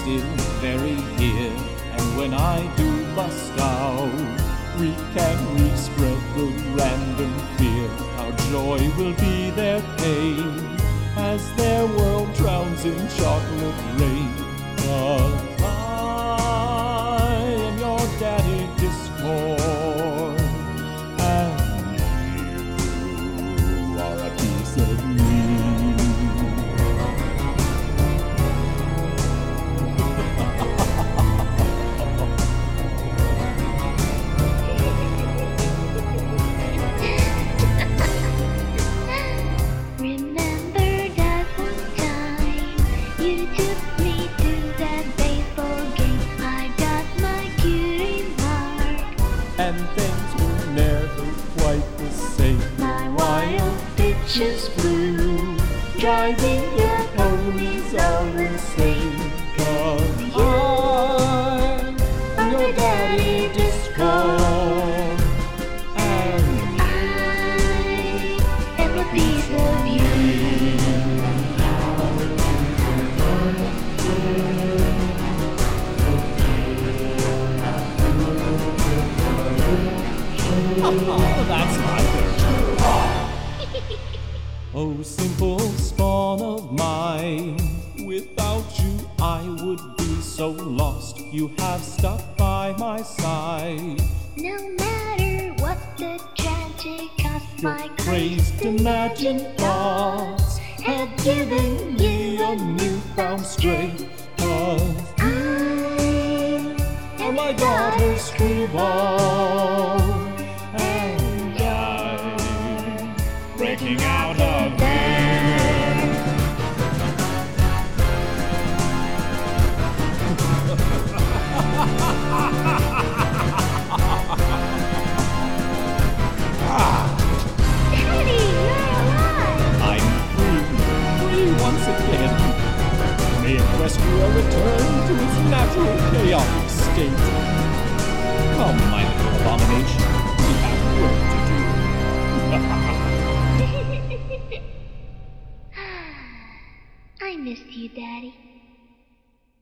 still very dear, and when I do bust out, we can re-spread the random fear. Our joy will be their pain, as their world drowns in chocolate rain. 'Cause I am your daddy Discord, and you are a piece of me. And things were never quite the same. My wild ditches blue, driving your ponies all insane. 'Cause I'm your daddy Discord, and I am a piece of you. oh, that's my picture. Oh, simple spawn of mine, without you I would be so lost. You have stuck by my side. No matter what the tragic cost, my Crazed imagined thoughts have given me a newfound strength. 'Cause I am my daughter's screwball, and I'm breaking out of bed. Daddy, you're alive! I'm free once again. May Equestria return to its natural chaotic state. Come, my little abomination, we have work to do. I missed you, Daddy.